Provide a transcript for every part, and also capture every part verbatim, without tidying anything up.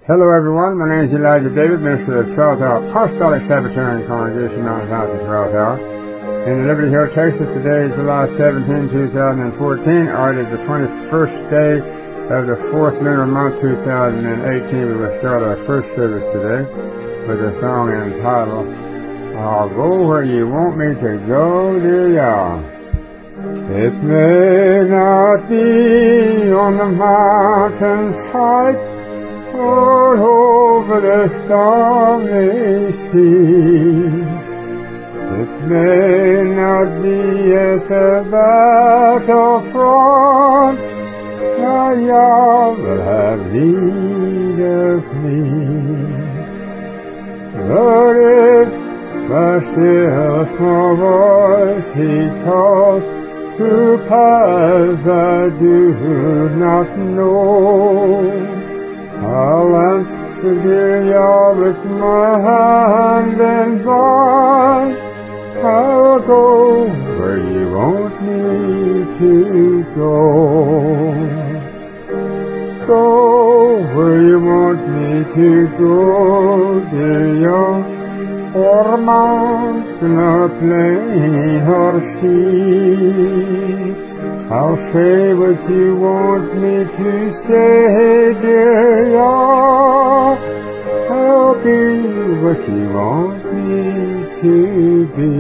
Hello everyone, my name is Elijah David, minister of the twelfth Hour Apostolic Sabbatarian Congregation on the House of twelfth Hour. In Liberty Hill, Texas, today is July seventeenth, two thousand fourteen, or it is the twenty-first day of the fourth lunar month, two thousand eighteen. We will start our first service today with a song entitled, I'll Go Where You Want Me to Go, Dear Yah. It may not be on the mountain's height, all over the stormy sea. It may not be at the battlefront, but Yah will have need of me. But if by still small voice He calls to paths I do not know, I'll answer, dear Yah, with my hand and voice. I'll go where you want me to go. Go where you want me to go, dear Yah, or mountain or plain or sea. I'll say what you want me to say, dear Yah. I'll be what you want me to be.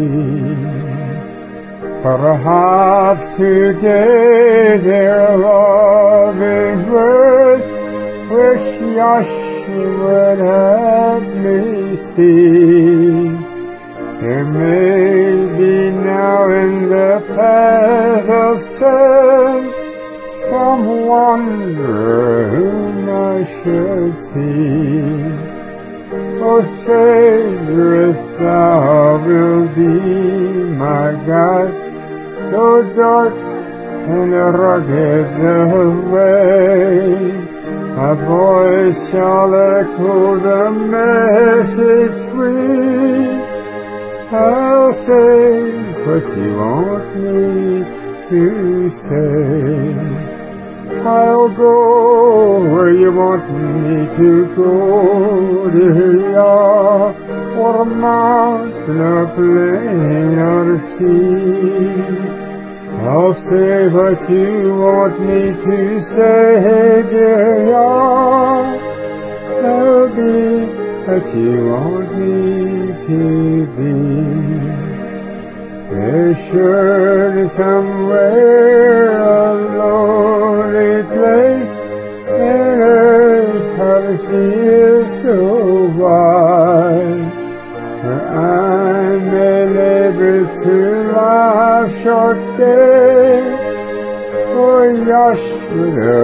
Perhaps today their loving words wish Yahshua would have me speak. There may be now in the path of sin some wanderer whom I should see. O Savior, if Thou wilt be my guide, though dark and rugged the way, my voice shall echo the message sweet. I'll say what you want me to say. I'll go where you want me to go, dear Yah, or a mountain or plain or sea. I'll say what you want me to say, dear Yah. I'll be what you want me to be. There's surely somewhere a lonely place, and earth's hardest is so wide, where I may labor through life's short day for Yahshua the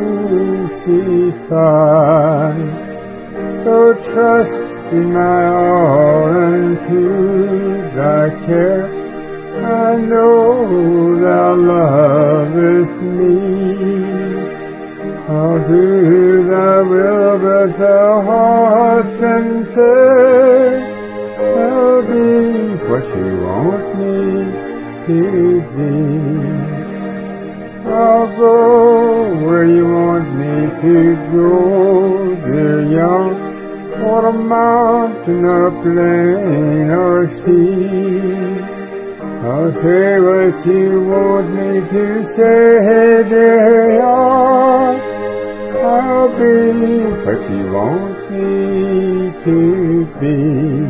crucified. So trust in my all and to Thy care. I know Thou lovest me. I'll do Thy will, but Thou art sincere. I'll be what you want me to be. I'll go where you want me to go, dear Yah, or a mountain or plain or sea. I'll say what you want me to say, dear Yah. I'll be what you want me to be.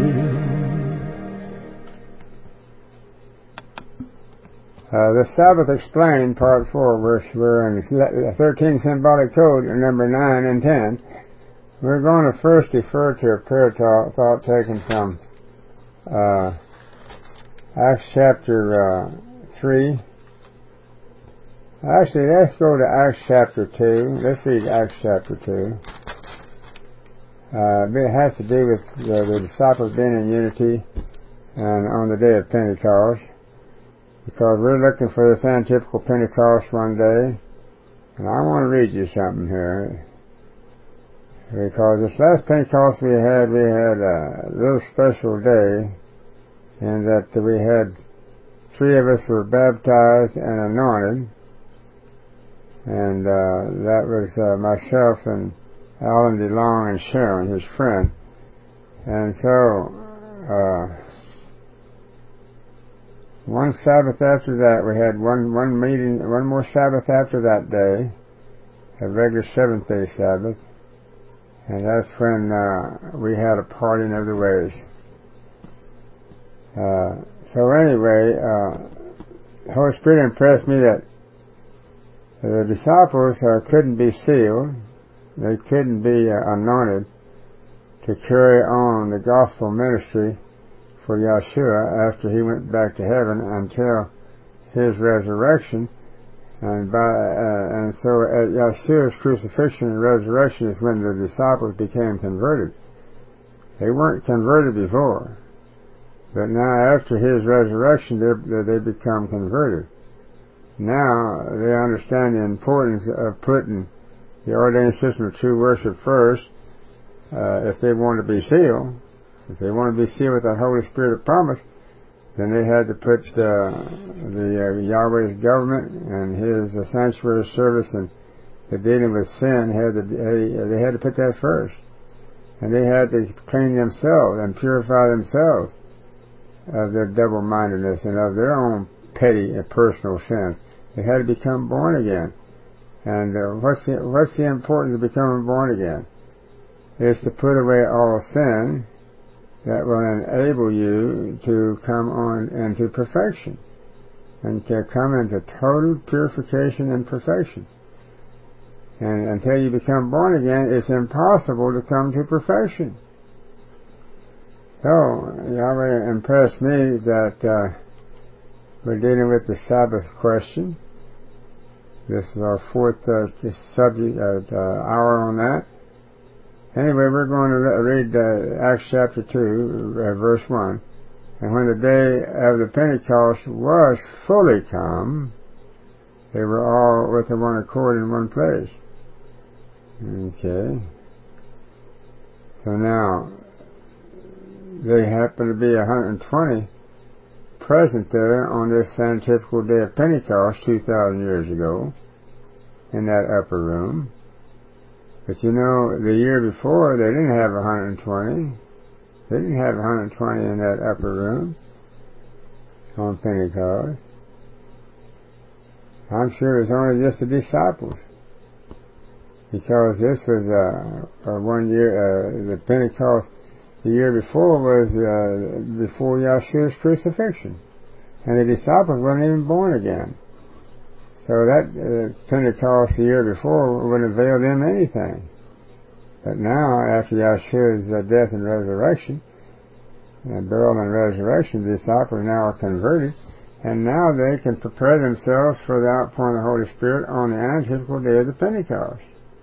Uh, the Sabbath Explained, Part four, verse, we're in the thirteenth Symbolic Code, number nine and ten. We're going to first refer to a prayer talk, thought taken from uh, Acts chapter uh, three. Actually, let's go to Acts chapter two. Let's read Acts chapter two. Uh, it has to do with the, the disciples being in unity and on the day of Pentecost, because we're looking for this antipychal Pentecost one day. And I want to read you something here. Because this last Pentecost we had, we had a little special day, in that we had three of us were baptized and anointed, and uh, that was uh, myself and Alan DeLong and Sharon, his friend. And so, uh, one Sabbath after that, we had one, one meeting, one more Sabbath after that day, a regular seventh day Sabbath, and that's when uh, we had a parting of the ways. Uh, so anyway, uh, the Holy Spirit impressed me that the disciples uh, couldn't be sealed, they couldn't be uh, anointed to carry on the gospel ministry for Yeshua after he went back to heaven until his resurrection. And by uh, and so at Yeshua's crucifixion and resurrection is when the disciples became converted. They weren't converted before, but now after his resurrection they they become converted. Now they understand the importance of putting the ordained system of true worship first uh, if they want to be sealed. If they want to be sealed with the Holy Spirit of promise, then they had to put uh, the uh, Yahweh's government and his uh, sanctuary service and the dealing with sin had to uh, they had to put that first, and they had to clean themselves and purify themselves of their double-mindedness and of their own petty and personal sin. They had to become born again. And uh, what's the what's the importance of becoming born again? It's to put away all sin that will enable you to come on into perfection and to come into total purification and perfection. And until you become born again, it's impossible to come to perfection. So, Yahweh impressed me that uh, we're dealing with the Sabbath question. This is our fourth uh, subject, uh, hour on that. Anyway, we're going to read uh, Acts chapter two, uh, verse one. And when the day of the Pentecost was fully come, they were all with one accord in one place. Okay. So now, they happen to be one hundred twenty present there on this Sanctifical Day of Pentecost two thousand years ago in that upper room. But you know, the year before, they didn't have one hundred twenty. They didn't have one hundred twenty in that upper room on Pentecost. I'm sure it was only just the disciples. Because this was uh, uh, one year, uh, the Pentecost, the year before was uh, before Yeshua's crucifixion. And the disciples weren't even born again. So that uh, Pentecost the year before wouldn't avail them anything. But now, after Yeshua's uh, death and resurrection, uh, burial and resurrection, the disciples now are converted, and now they can prepare themselves for the outpouring of the Holy Spirit on the antithetical day of the Pentecost.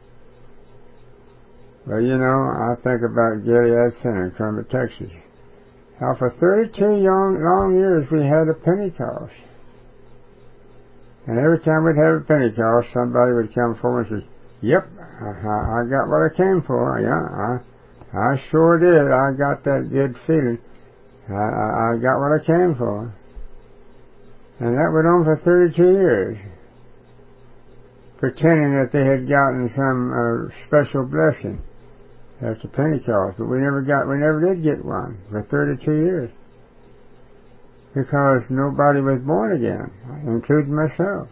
Well, you know, I think about Gilead Center in Kermit, Texas. How for thirty-two long, long years we had a Pentecost. And every time we'd have a Pentecost, somebody would come forward and say, yep, I, I got what I came for. Yeah, I, I sure did. I got that good feeling. I, I, I got what I came for. And that went on for thirty-two years. Pretending that they had gotten some uh, special blessing after Pentecost. But we never got, we never did get one for thirty-two years. Because nobody was born again, including myself.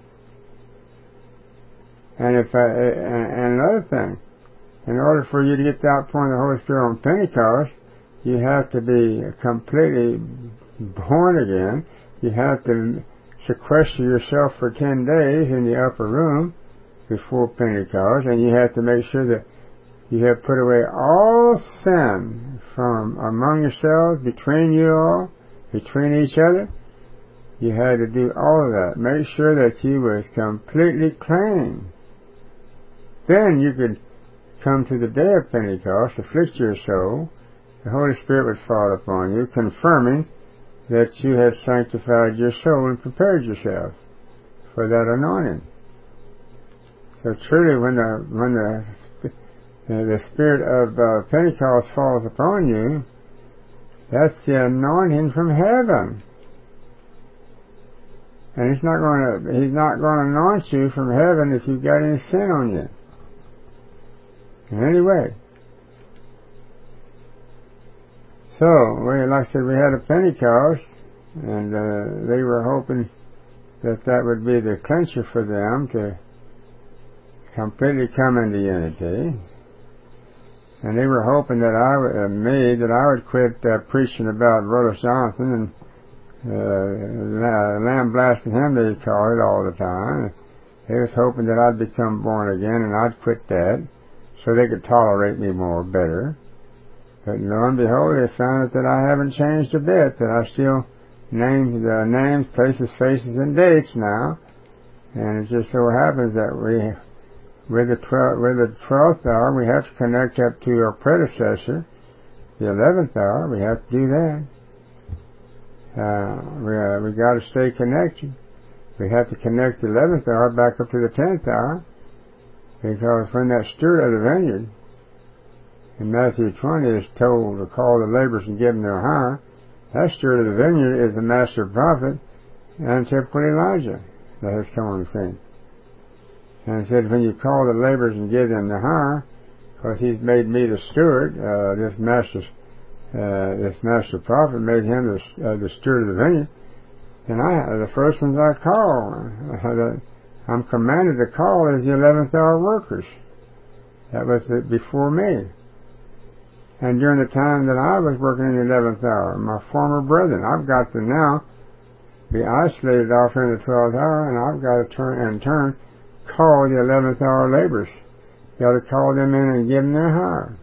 And if I, and another thing, in order for you to get the outpouring of the Holy Spirit on Pentecost, you have to be completely born again. You have to sequester yourself for ten days in the upper room before Pentecost, and you have to make sure that you have put away all sin from among yourselves, between you all, between each other. You had to do all of that. Make sure that you was completely clean. Then you could come to the day of Pentecost, afflict your soul. The Holy Spirit would fall upon you, confirming that you have sanctified your soul and prepared yourself for that anointing. So truly, when the when the the, the Spirit of uh, Pentecost falls upon you, that's the anointing from heaven. And he's not going to, he's not going to anoint you from heaven if you've got any sin on you. in any way. So, we, like I said, we had a Pentecost, and uh, they were hoping that that would be the clincher for them to completely come into unity. And they were hoping that I, uh, me, that I would quit uh, preaching about Brother Johnson and uh, lambasting him, they call it, all the time. They was hoping that I'd become born again and I'd quit that so they could tolerate me more, better. But lo and behold, they found out that I haven't changed a bit, that I still name the names, places, faces, and dates now. And it just so happens that we, with the twelfth, with the twelfth hour, we have to connect up to our predecessor. The eleventh hour, we have to do that. Uh, we uh, we got to stay connected. We have to connect the eleventh hour back up to the tenth hour, because when that steward of the vineyard in Matthew twenty is told to call the laborers and give them their hire, that steward of the vineyard is the master prophet and typical Elijah that has come on the scene. And he said, when you call the laborers and give them the hire, because he's made me the steward, uh, this master, uh, this master prophet made him the, uh, the steward of the vineyard, and I, the first ones I call, uh, I'm commanded to call is the eleventh hour workers. That was the, before me. And during the time that I was working in the eleventh hour, my former brethren, I've got to now be isolated off in the twelfth hour, and I've got to turn, in turn, call the eleventh hour laborers. You got to call them in and give them their hire.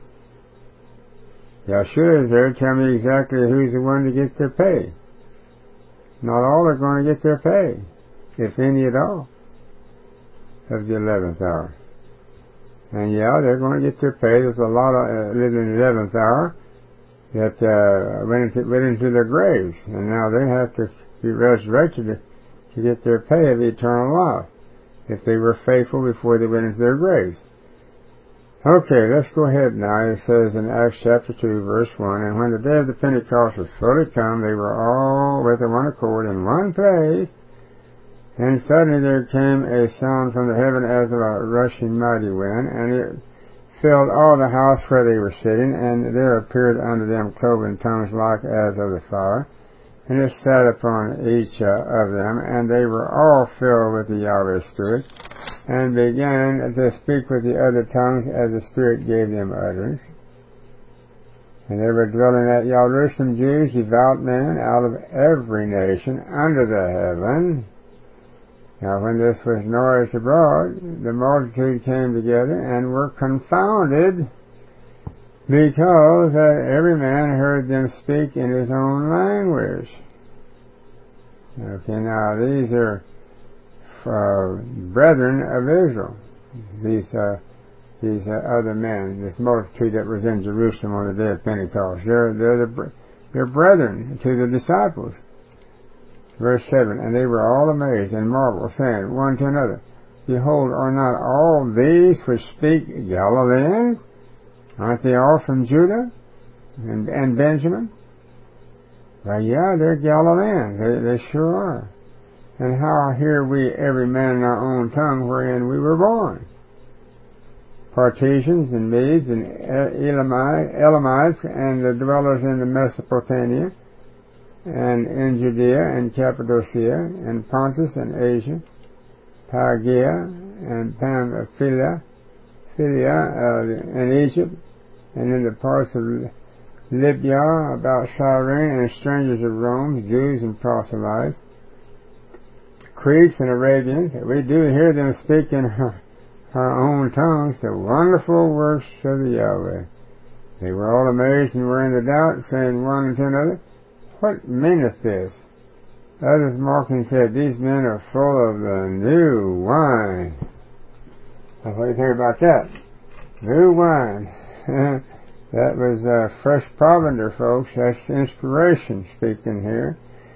Yeshua is there to tell me exactly who's the one to get their pay. Not all are going to get their pay, if any at all, of the eleventh hour. And yeah, they're going to get their pay. There's a lot of uh, living in the eleventh hour that uh, went into went into their graves, and now they have to be resurrected to, to get their pay of eternal life if they were faithful before they went into their graves. Okay, let's go ahead now. It says in Acts chapter two, verse one, and when the day of the Pentecost was fully come, they were all with one accord in one place. And suddenly there came a sound from the heaven as of a rushing mighty wind, and it filled all the house where they were sitting, and there appeared unto them cloven tongues like as of the fire, and it sat upon each uh, of them, and they were all filled with the Yahweh Spirit, and began to speak with the other tongues as the Spirit gave them utterance. And there were dwelling at Jerusalem Jews, devout men, out of every nation under the heaven. Now when this was noised abroad, the multitude came together and were confounded, because that every man heard them speak in his own language. Okay, now these are uh, brethren of Israel. These uh, these uh, other men, this multitude that was in Jerusalem on the day of Pentecost. They're they're the they're brethren to the disciples. Verse seven, and they were all amazed and marveled, saying one to another, behold, are not all these which speak Galileans? Aren't they all from Judah and, and Benjamin? Well, yeah, they're Galileans. They, they sure are. And how hear we every man in our own tongue wherein we were born? Partesians and Medes and Elamites and the dwellers in the Mesopotamia, and in Judea and Cappadocia, and Pontus and Asia, Phrygia and Pamphylia, Philia, uh, and Egypt, and in the parts of Libya about Cyrene, and strangers of Rome, Jews and proselytes, Cretes and Arabians. We do hear them speak in our, our own tongues the wonderful works of the Yahweh. They were all amazed and were in the doubt, saying one to another, what meaneth this? Others mocking said, these men are full of the new wine. Now, what do you think about that? New wine. That was uh, fresh provender, folks. That's inspiration speaking here.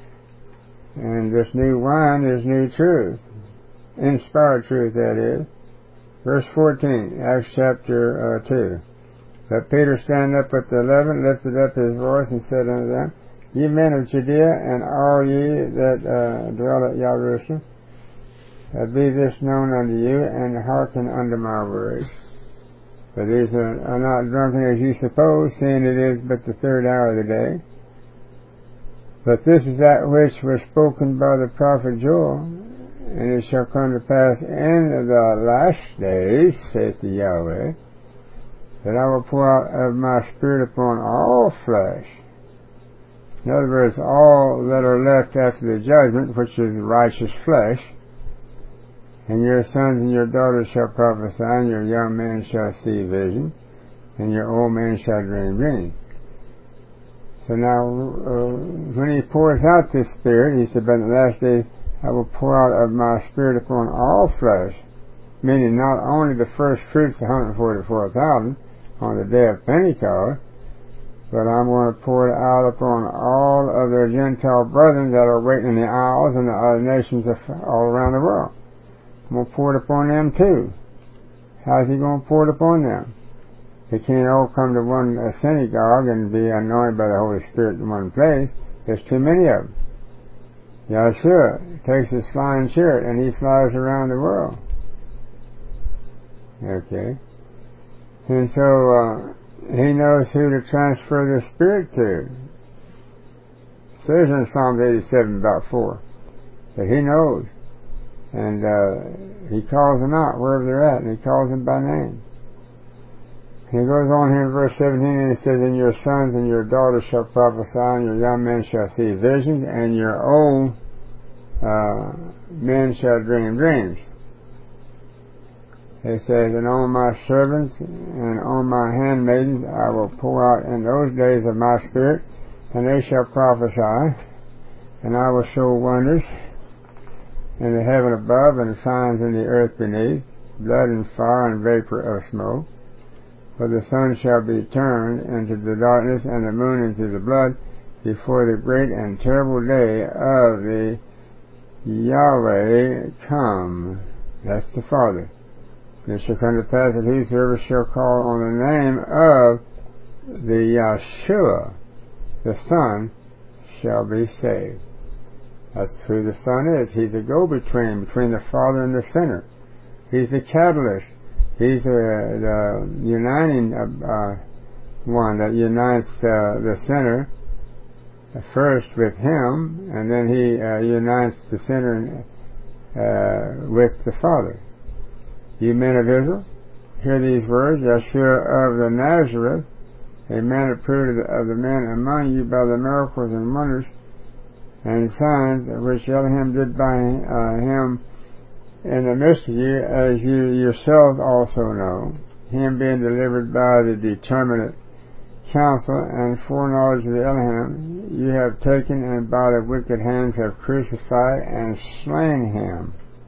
And this new wine is new truth. Inspired truth, that is. Verse fourteen, Acts chapter uh, two. But Peter, standing up with the eleven, lifted up his voice and said unto them, ye men of Judea, and all ye that uh, dwell at Jerusalem, uh, be this known unto you, and hearken unto my words. But these are, are not drunken as you suppose, seeing it is but the third hour of the day. But this is that which was spoken by the prophet Joel, and it shall come to pass in the last days, saith the Yahweh, that I will pour out of my Spirit upon all flesh. In other words, all that are left after the judgment, which is righteous flesh. And your sons and your daughters shall prophesy, and your young men shall see vision, and your old men shall dream dreams. So now, uh, when he pours out this Spirit, he said, but in the last days I will pour out of my Spirit upon all flesh, meaning not only the first fruits, the one hundred forty-four thousand, on the day of Pentecost, but I'm going to pour it out upon all of their Gentile brethren that are waiting in the isles and the other nations of, all around the world. I'm going to pour it upon them too. How's he going to pour it upon them? They can't all come to one uh, synagogue and be anointed by the Holy Spirit in one place. There's too many of them. Yahshua takes his flying chariot and he flies around the world. Okay. And so uh, he knows who to transfer the Spirit to. It says in Psalm eighty-seven about four that he knows. And uh, he calls them out wherever they're at, and he calls them by name. And he goes on here in verse seventeen, and he says, and your sons and your daughters shall prophesy, and your young men shall see visions, and your old uh, men shall dream dreams. It says, and on my servants and on my handmaidens I will pour out in those days of my Spirit, and they shall prophesy, and I will show wonders in the heaven above and signs in the earth beneath, blood and fire and vapor of smoke. For the sun shall be turned into the darkness and the moon into the blood before the great and terrible day of the Yahweh come. That's the Father. And it shall come to pass that whosoever shall call on the name of the Yahshua, the Son, shall be saved. That's who the Son is. He's a go-between between the Father and the sinner. He's the catalyst. He's the, the uniting uh, one that unites uh, the sinner first with Him, and then He uh, unites the sinner uh, with the Father. You men of Israel, hear these words, Yahshua of the Nazareth, a man approved of the men among you by the miracles and wonders and signs which Elohim did by uh, him in the midst of you, as you yourselves also know, him being delivered by the determinate counsel and foreknowledge of the Elohim, you have taken and by the wicked hands have crucified and slain him,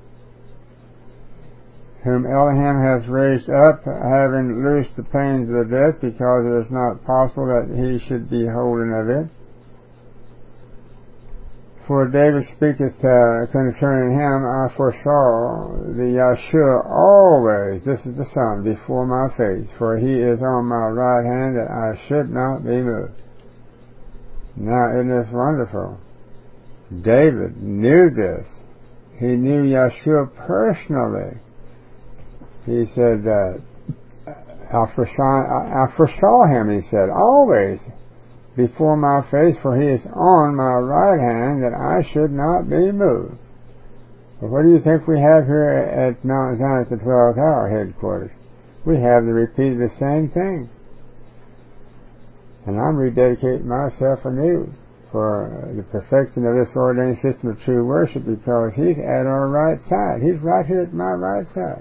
whom Elohim has raised up, having loosed the pains of the death, because it is not possible that he should be holden of it. For David speaketh uh, concerning him, I foresaw the Yahshua always, this is the Son, before my face, for he is on my right hand, that I should not be moved. Now, isn't this wonderful? David knew this. He knew Yahshua personally. He said that I foresaw, I foresaw him, he said, always before my face, for he is on my right hand, that I should not be moved. But what do you think we have here at Mount Zion at the twelfth hour headquarters? We have the repeat of the same thing. And I'm rededicating myself anew for the perfection of this ordained system of true worship, because he's at our right side. He's right here at my right side.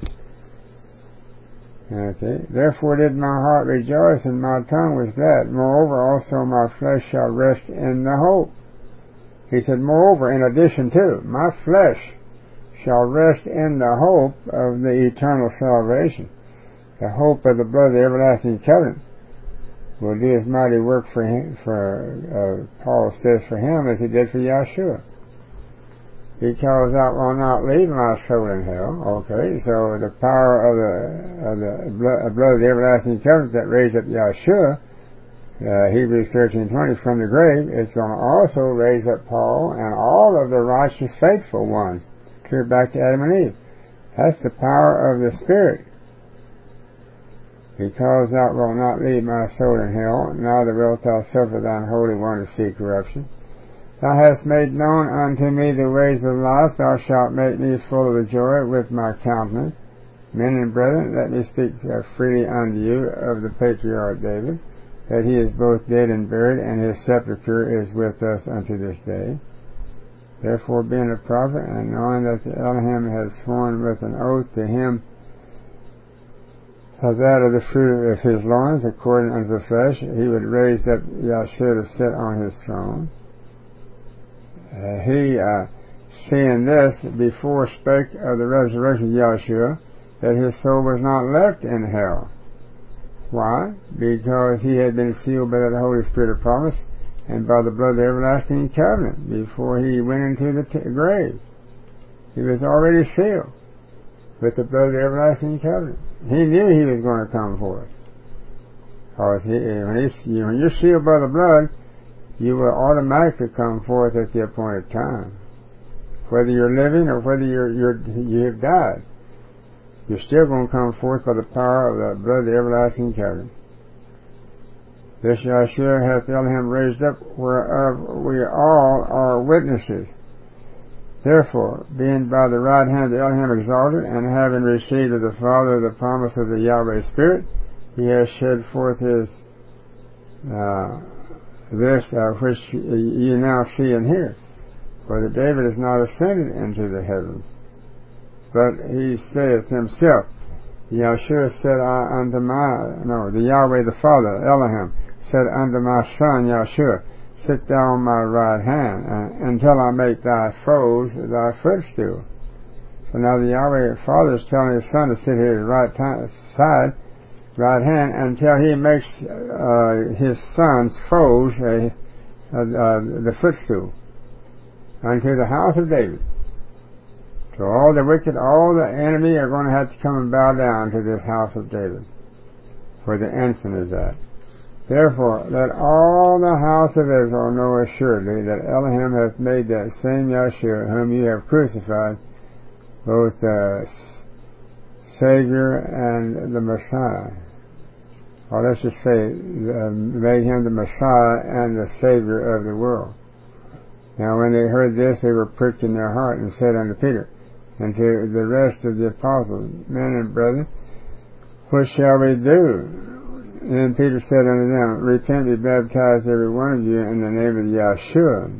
Okay. Therefore did my heart rejoice, and my tongue was glad. Moreover, also my flesh shall rest in the hope. He said, moreover, in addition to, my flesh shall rest in the hope of the eternal salvation. The hope of the blood of the everlasting covenant will do his mighty work for him, for, uh, Paul says, for him as he did for Yahshua. Because I will not leave my soul in hell. Okay, so the power of the, of the blood, blood of the everlasting covenant that raised up Yahshua, uh, Hebrews thirteen twenty, from the grave, is going to also raise up Paul and all of the righteous faithful ones, clear back to Adam and Eve. That's the power of the Spirit. because thou wilt not leave my soul in hell, neither wilt thou suffer thine Holy One to see corruption. Thou hast made known unto me the ways of life. Thou shalt make me full of the joy with my countenance. Men and brethren, let me speak freely unto you of the patriarch David, that he is both dead and buried, and his sepulchre is with us unto this day. Therefore, being a prophet, and knowing that the Elohim has sworn with an oath to him of that of the fruit of his loins, according unto the flesh, he would raise up Yahshua to sit on his throne. Uh, he, uh, seeing this, before spake of the resurrection of Yahshua, that his soul was not left in hell. Why? Because he had been sealed by the Holy Spirit of promise and by the blood of the everlasting covenant before he went into the t- grave. He was already sealed with the blood of the everlasting covenant. He knew he was going to come forth. Because he, when, he, when you're sealed by the blood, you will automatically come forth at the appointed time. Whether you're living or whether you're, you're, you have died, you're still going to come forth by the power of the blood of the everlasting covenant. This Yahshua hath Elohim raised up, whereof we all are witnesses. Therefore, being by the right hand of Elohim exalted, and having received of the Father the promise of the Yahweh Spirit, he has shed forth his uh, this uh, which you now see and hear. For that David is not ascended into the heavens, but he saith himself, Yahshua said I unto my, no, the Yahweh the Father, Elohim, said unto my son Yahshua, sit thou on my right hand, uh, until I make thy foes thy footstool. So now the Yahweh Father is telling his son to sit here at his right t- side, right hand, until he makes uh, his son's foes uh, uh, the footstool unto the house of David. So all the wicked, all the enemy are going to have to come and bow down to this house of David, where the ensign is at. Therefore, let all the house of Israel know assuredly that Elohim hath made that same Yahshua whom ye have crucified, both the Savior and the Messiah. Or let's just say, uh, made him the Messiah and the Savior of the world. Now when they heard this, they were pricked in their heart, and said unto Peter, and to the rest of the apostles, men and brethren, what shall we do? And then Peter said unto them, repent, be baptized every one of you in the name of Yahshua,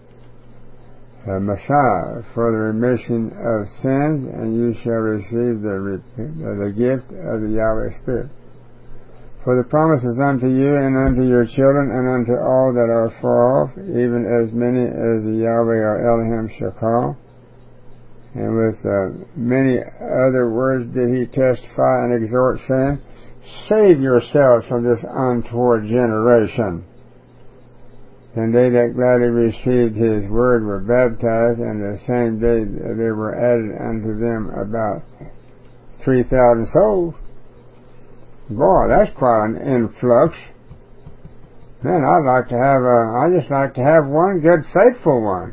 the Messiah, for the remission of sins, and you shall receive the, the gift of the Yahweh Spirit. For the promise is unto you, and unto your children, and unto all that are far off, even as many as the Yahweh or Elohim shall call. And with uh, many other words did he testify and exhort, saying, save yourselves from this untoward generation. And they that gladly received his word were baptized, and the same day there were added unto them about three thousand souls. Boy, that's quite an influx. Man, I'd like to have a, I'd just like to have one good faithful one.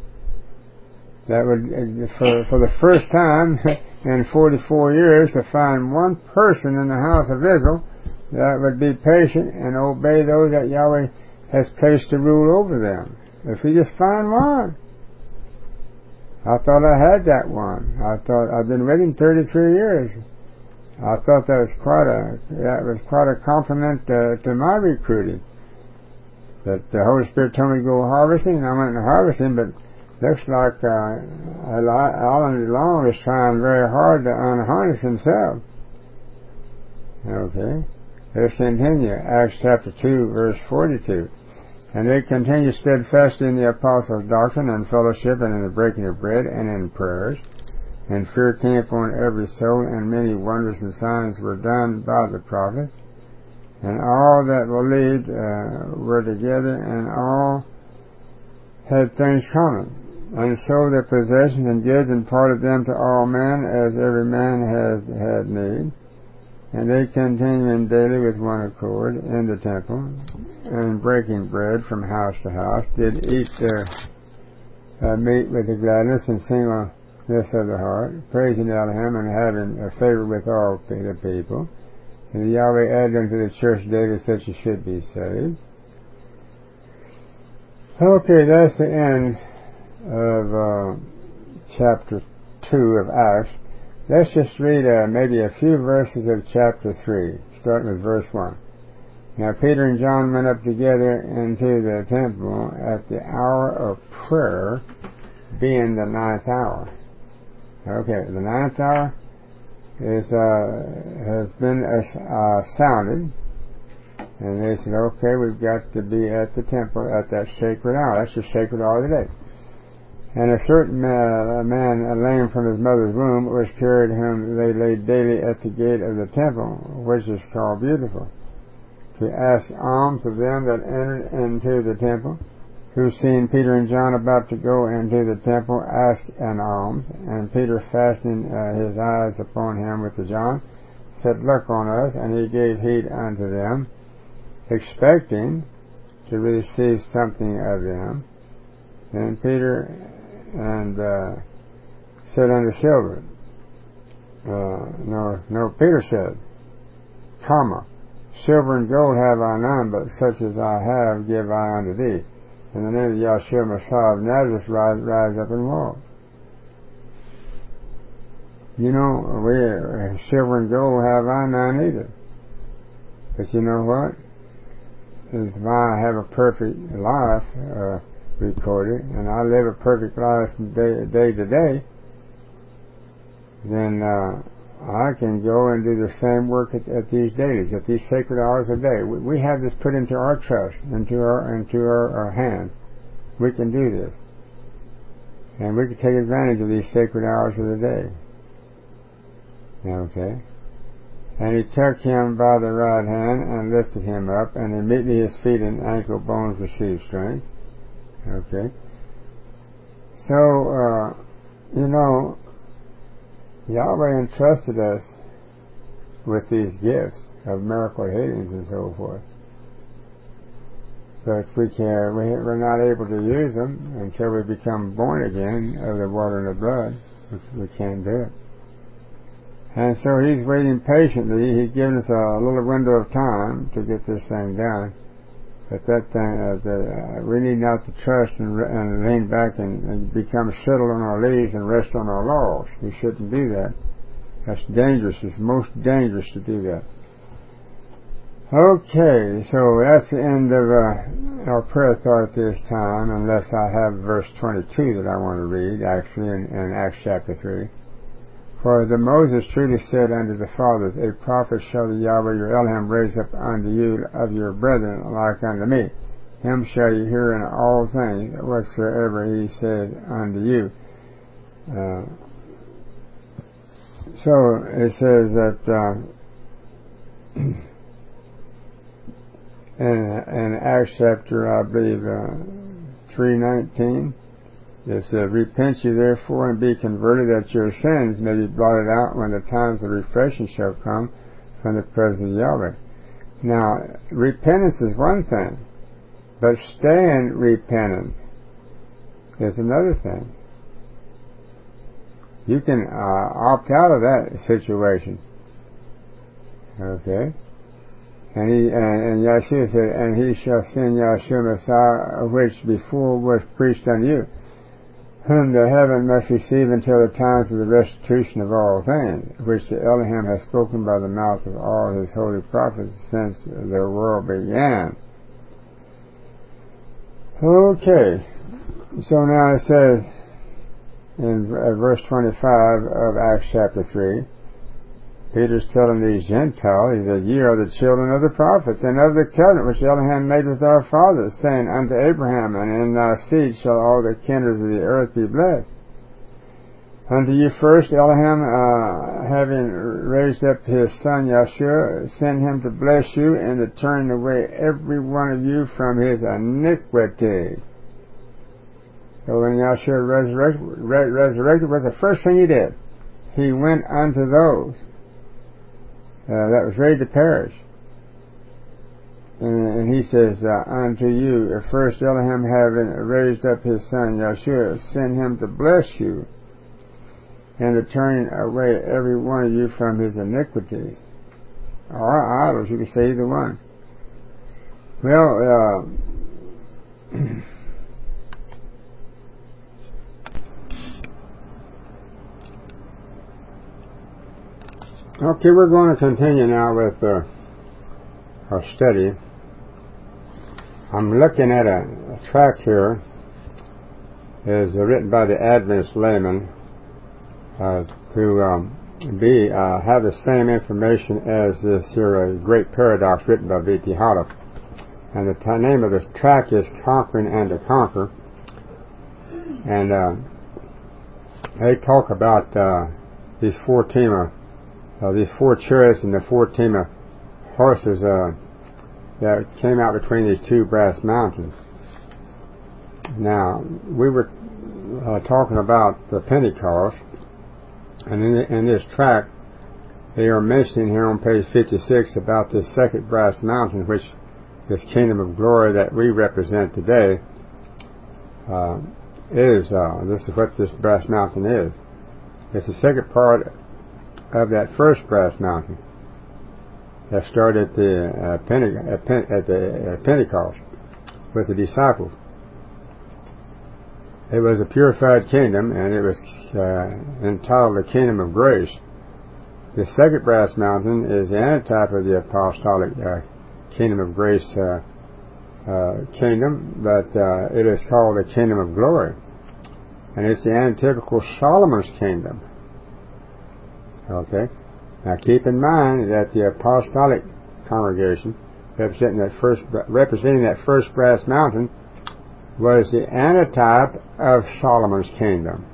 That would, for, for the first time in forty-four years, to find one person in the house of Israel that would be patient and obey those that Yahweh has placed to rule over them. If we just find one. I thought I had that one. I thought I've been with him thirty-three years. I thought that was quite a that was quite a compliment uh, to my recruiting. That the Holy Spirit told me to go harvesting, and I went to harvesting, but looks like uh, Alan DeLong is trying very hard to unharness himself. Okay, let's continue. Acts chapter two, verse forty-two. And they continued steadfastly in the apostles' doctrine and fellowship, and in the breaking of bread, and in prayers. And fear came upon every soul, and many wonders and signs were done by the prophet. And all that believed uh, were together, and all had things common. And so their possessions and goods imparted them to all men, as every man had, had need. And they continuing daily with one accord in the temple, and breaking bread from house to house, did eat their uh, meat with the gladness and singleness of the heart, praising Elohim and having a favor with all the people. And Yahweh added unto the church daily such as should be saved. Okay, that's the end of uh, chapter two of Acts. Let's just read uh, maybe a few verses of chapter three, starting with verse one. Now Peter and John went up together into the temple at the hour of prayer, being the ninth hour. Okay, the ninth hour is uh, has been uh, sounded, and they said, okay, we've got to be at the temple at that sacred hour. That's the sacred hour of the day. And a certain man, a man lame from his mother's womb, was carried whom they laid daily at the gate of the temple, which is called Beautiful, to ask alms of them that entered into the temple, who seeing Peter and John about to go into the temple, asked an alms. And Peter, fastening uh, his eyes upon him with the John, said, Look on us. And he gave heed unto them, expecting to receive something of them. Then Peter and uh, said unto Silver, uh, no, no, Peter said, comma, silver and gold have I none, but such as I have give I unto thee. In the name of Yahshua Messiah of Nazareth, rise, rise up and walk. You know, we uh, silver and gold have I none either. But you know what? If I have a perfect life uh, recorded, and I live a perfect life from day, day to day, then uh, I can go and do the same work at, at these dailies, at these sacred hours a day. We, we have this put into our trust, into our into our, our hand. We can do this, and we can take advantage of these sacred hours of the day. Okay. And he took him by the right hand and lifted him up, and immediately his feet and ankle bones received strength. Okay. So, uh, you know, Yahweh entrusted us with these gifts of miracle healings and so forth. But we can, we, we're not able to use them until we become born again of the water and the blood. We can't do it. And so he's waiting patiently. He's given us a little window of time to get this thing done. But that thing, uh, the, uh, we need not to trust and, and lean back and, and become settled on our leaves and rest on our laurels. We shouldn't do that. That's dangerous. It's most dangerous to do that. Okay, so that's the end of uh, our prayer thought at this time, unless I have verse twenty-two that I want to read, actually, in, in Acts chapter three. For the Moses truly said unto the fathers, A prophet shall the Yahweh your Elohim raise up unto you of your brethren like unto me. Him shall you hear in all things whatsoever he said unto you. Uh, so it says that uh, in, in Acts chapter, I believe, uh, three nineteen, it says, Repent ye therefore and be converted, that your sins may be blotted out when the times of refreshing shall come from the presence of Yahweh. Now, repentance is one thing, but staying repentant is another thing. You can uh, opt out of that situation. Okay? And he and, and Yahshua said, And he shall send Yahshua Messiah, which before was preached unto you, whom the heaven must receive until the times of the restitution of all things, which the Elohim has spoken by the mouth of all his holy prophets since the world began. Okay, so now it says in verse twenty-five of Acts chapter three, Peter's telling these Gentiles, he said, Ye are the children of the prophets, and of the covenant which Elohim made with our fathers, saying, Unto Abraham, and in thy seed shall all the kindreds of the earth be blessed. Unto you first, Elohim, uh, having raised up his son Yahshua, sent him to bless you, and to turn away every one of you from his iniquity. So when Yahshua resurrected, re- resurrected, was the first thing he did. He went unto those Uh, that was ready to perish. And, and he says, uh, unto you, first Elohim having raised up his son, Yahshua, sent him to bless you, and to turn away every one of you from his iniquities. or idols. You can say either one. Well, uh, okay, we're going to continue now with uh, our study. I'm looking at a, a tract here. Is written by the Adventist layman uh, to um, be uh, have the same information as this here uh, Great Paradox written by V T Holiff. And the t- name of this tract is Conquering and to Conquer. And uh, they talk about uh, these four team of uh, these four chariots and the four team of horses uh, that came out between these two brass mountains. Now, we were uh, talking about the Pentecost, and in, the, in this tract, they are mentioning here on page fifty-six about this second brass mountain, which this kingdom of glory that we represent today uh, is. Uh, this is what this brass mountain is. It's the second part of that first brass mountain that started at the, uh, Pente- at, Pen- at the uh, Pentecost with the disciples. It was a purified kingdom, and it was uh, entitled the Kingdom of Grace. The second brass mountain is the antitype of the apostolic uh, Kingdom of Grace uh, uh, kingdom, but uh, it is called the Kingdom of Glory, and it's the antitypical Solomon's kingdom. Okay, now keep in mind that the apostolic congregation, representing that first, representing that first brass mountain, was the antitype of Solomon's kingdom.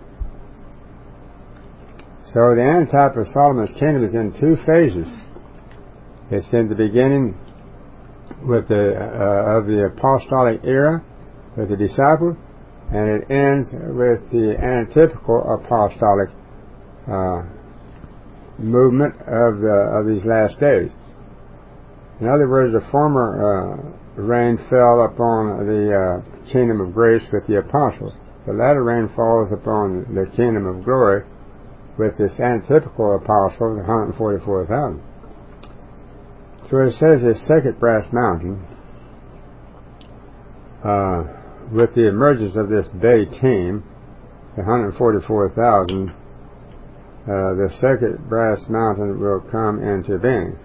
So the antitype of Solomon's kingdom is in two phases. It's in the beginning with the uh, of the apostolic era with the disciples, and it ends with the antitypical apostolic uh, movement of the of these last days. In other words, the former uh, rain fell upon the uh, kingdom of grace with the apostles. The latter rain falls upon the kingdom of glory with this antitypical apostles, one hundred forty-four thousand. So it says this second brass mountain, uh, with the emergence of this Bay team, the one hundred forty-four thousand, uh, the second brass mountain will come into being.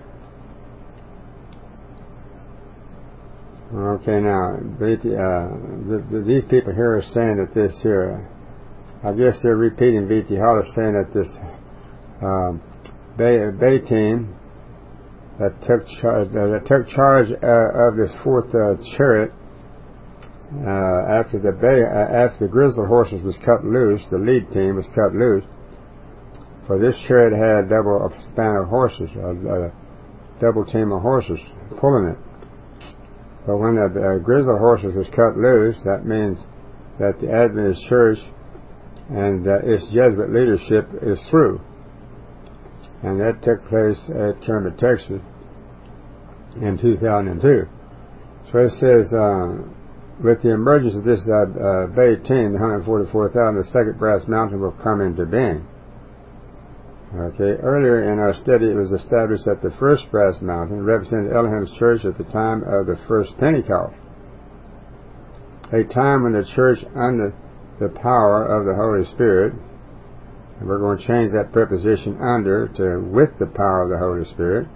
Okay, now, uh, the, the, these people here are saying that this here, I guess they're repeating V T Holiff saying that this um, Bay, Bay team that took, char- uh, that took charge uh, of this fourth uh, chariot uh, after the Bay, uh, after the grizzled horses was cut loose, the lead team was cut loose, for this chariot had double a span of horses, a, a double team of horses pulling it. But when the uh, grizzled horses was cut loose, that means that the Adventist Church and uh, its Jesuit leadership is through. And that took place at Kermit, Texas in two thousand two. So it says, uh, with the emergence of this uh, uh, Bay team, the one hundred forty-four thousand, the second brass mountain will come into being. Okay, earlier in our study it was established that the first brass mountain represented Elohim's church at the time of the first Pentecost, a time when the church under the power of the Holy Spirit, and we're going to change that preposition under to with the power of the Holy Spirit,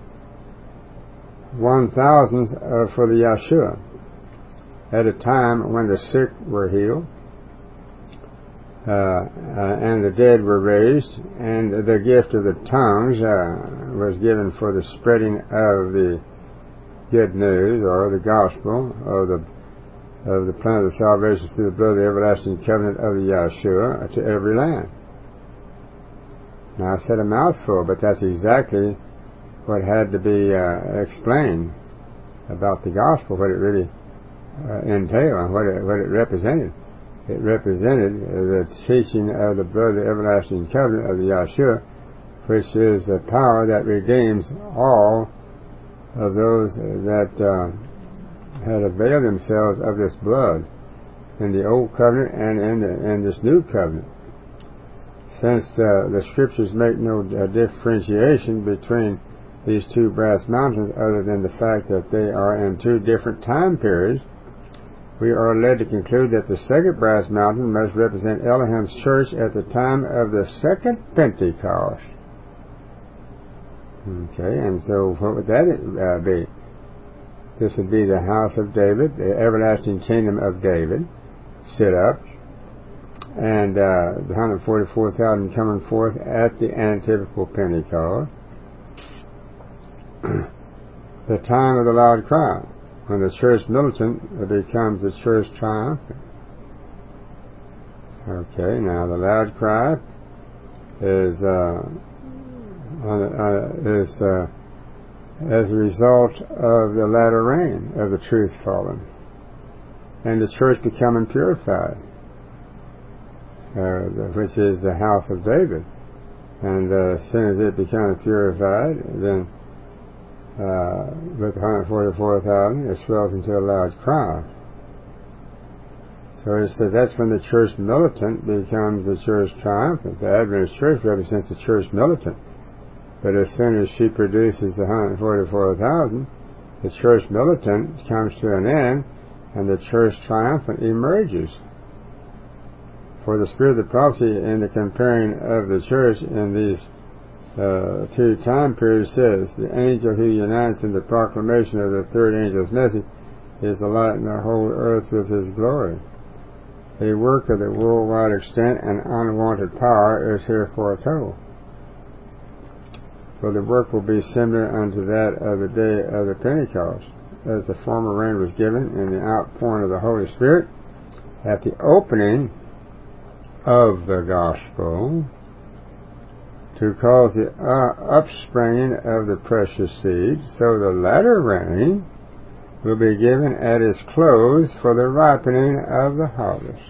won thousands uh, for the Yeshua, at a time when the sick were healed, Uh, uh, and the dead were raised, and the gift of the tongues uh, was given for the spreading of the good news, or the gospel, of the of the plan of the salvation through the blood of the everlasting covenant of the Yeshua to every land. Now I said a mouthful, but that's exactly what had to be uh, explained about the gospel, what it really uh, entailed, and what it, what it represented. It represented the teaching of the blood of the everlasting covenant of the Yeshua, which is the power that redeems all of those that uh, had availed themselves of this blood in the old covenant and in, the, in this new covenant. Since uh, the scriptures make no uh, differentiation between these two brass mountains other than the fact that they are in two different time periods, we are led to conclude that the second brass mountain must represent Elohim's church at the time of the second Pentecost. Okay, and so what would that uh, be? This would be the house of David, the everlasting kingdom of David, set up, and uh, the one hundred forty-four thousand coming forth at the antitypical Pentecost. The time of the loud cry, when the church militant becomes the church triumphant. Okay, now the loud cry is uh, uh, is uh, as a result of the latter rain of the truth falling, and the church becoming purified, uh, which is the house of David. And uh, as soon as it becomes purified, then uh, with one hundred forty-four thousand, it swells into a loud cry. So it says that's when the church militant becomes the church triumphant. The Adventist church represents the church militant. But as soon as she produces the one hundred forty-four thousand, the church militant comes to an end, and the church triumphant emerges. For the spirit of the prophecy in the comparing of the church in these uh, two time periods says, the angel who unites in the proclamation of the third angel's message is to lighten the whole earth with his glory. A work of the worldwide extent and unwanted power is here foretold. For the work will be similar unto that of the day of the Pentecost, as the former rain was given in the outpouring of the Holy Spirit at the opening of the gospel, to cause the uh, upspringing of the precious seed, so the latter rain will be given at its close for the ripening of the harvest.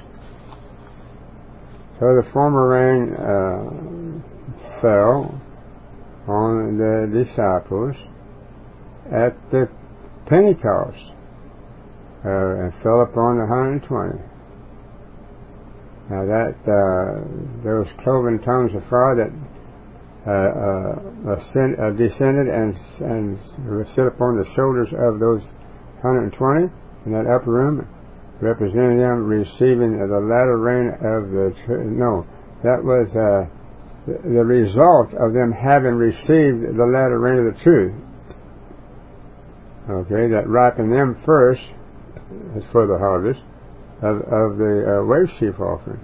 So the former rain uh, fell on the disciples at the Pentecost, uh, and fell upon the one hundred twenty. Now that uh, those cloven tongues of fire that uh, uh, ascend, uh, descended and and sit upon the shoulders of those one hundred twenty in that upper room, representing them receiving the latter rain of the tr- no, that was uh, the, the result of them having received the latter rain of the truth. Okay, that ripened them first for the harvest of, of the uh, wave sheaf offering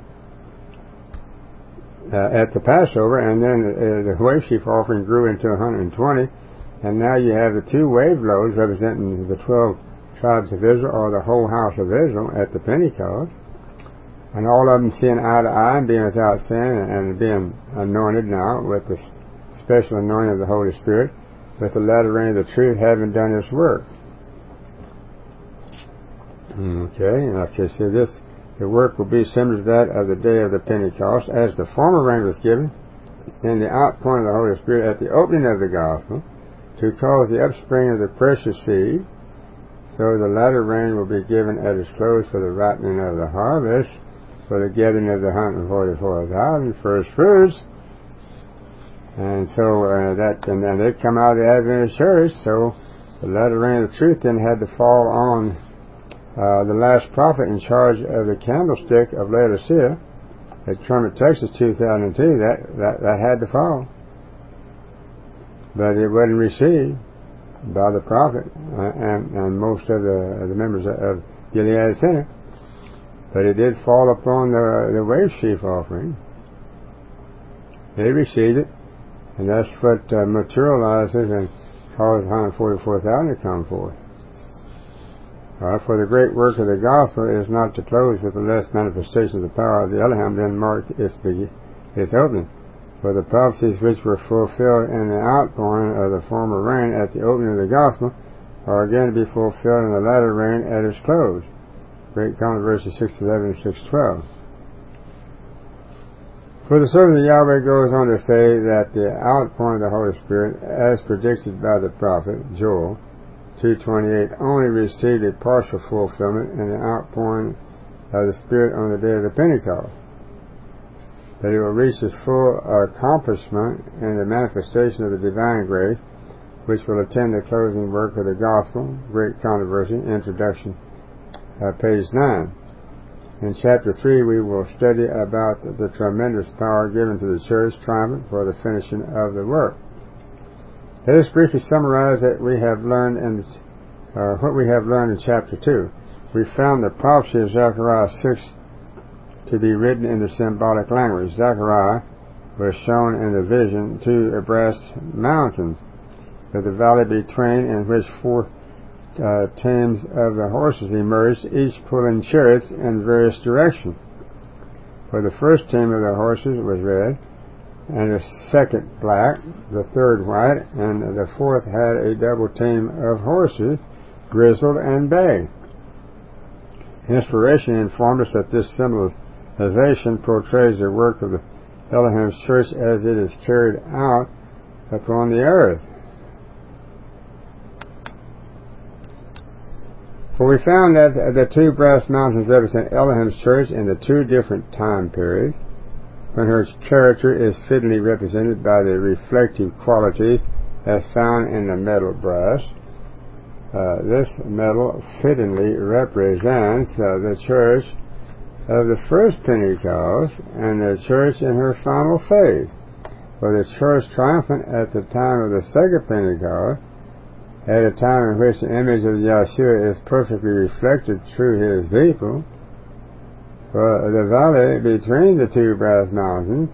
uh, at the Passover, and then uh, the wave sheaf offering grew into one hundred twenty, and now you have the two wave loaves representing the twelve tribes of Israel, or the whole house of Israel, at the Pentecost, and all of them seeing eye to eye and being without sin and being anointed now with the special anointing of the Holy Spirit, with the latter rain of the truth having done its work. Okay, like I said, this, the work will be similar to that of the day of the Pentecost, as the former rain was given in the outpouring of the Holy Spirit at the opening of the gospel, to cause the upspring of the precious seed. So the latter rain will be given at its close for the ripening of the harvest, for the gathering of the one hundred forty-four thousand first fruits. And so uh, that, and then they come out of the Adventist church, so the latter rain of the truth then had to fall on uh, the last prophet in charge of the candlestick of Laodicea at Trumpet, Texas, two thousand two. That, that, that had to fall. But it wasn't received by the prophet uh, and, and most of the, the members of Gilead Center. But it did fall upon the, the wave sheaf offering. They received it. And that's what uh, materializes and causes one hundred forty-four thousand to come forth. All right, for the great work of the gospel is not to close with the last manifestation of the power of the Elohim, then mark its, its opening. For the prophecies which were fulfilled in the outpouring of the former rain at the opening of the gospel are again to be fulfilled in the latter rain at its close. Great Controversy six eleven and six twelve. For the servant of Yahweh goes on to say that the outpouring of the Holy Spirit, as predicted by the prophet Joel two twenty-eight, only received a partial fulfillment in the outpouring of the Spirit on the day of the Pentecost. That it will reach its full accomplishment in the manifestation of the divine grace which will attend the closing work of the Gospel, Great Controversy, Introduction, uh, page nine. In chapter three, we will study about the tremendous power given to the church triumphant for the finishing of the work. Let us briefly summarize that we have learned in uh, what we have learned in chapter two. We found the prophecy of Zechariah six to be written in the symbolic language. Zechariah was shown in the vision two brass mountains, with the valley between, in which four uh, teams of the horses emerged, each pulling chariots in various directions. For the first team of the horses was red, and the second black, the third white, and the fourth had a double team of horses, grizzled and bay. Inspiration informed us that this symbolization portrays the work of the Elohim's church as it is carried out upon the earth. For we found that the two brass mountains represent Elohim's church in the two different time periods, when her character is fittingly represented by the reflective qualities as found in the metal brass. Uh, this metal fittingly represents uh, the church of the first Pentecost and the church in her final phase. For the church triumphant at the time of the second Pentecost, at a time in which the image of Yeshua is perfectly reflected through his people, for the valley between the two brass mountains,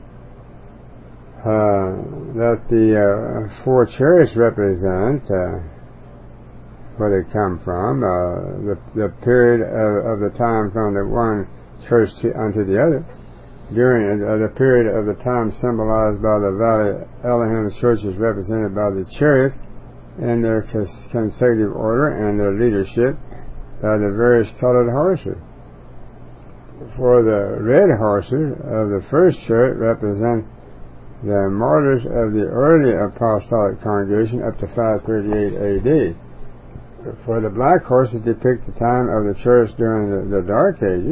uh, that the uh, four chariots represent, uh, where they come from, uh, the, the period of, of the time from the one church to, unto the other. During uh, the period of the time symbolized by the valley, Elohim's church is represented by the chariots in their consecutive order and their leadership by the various colored horses. For the red horses of the first chariot represent the martyrs of the early apostolic congregation up to five thirty-eight A D. For the black horses depict the time of the church during the, the Dark Ages,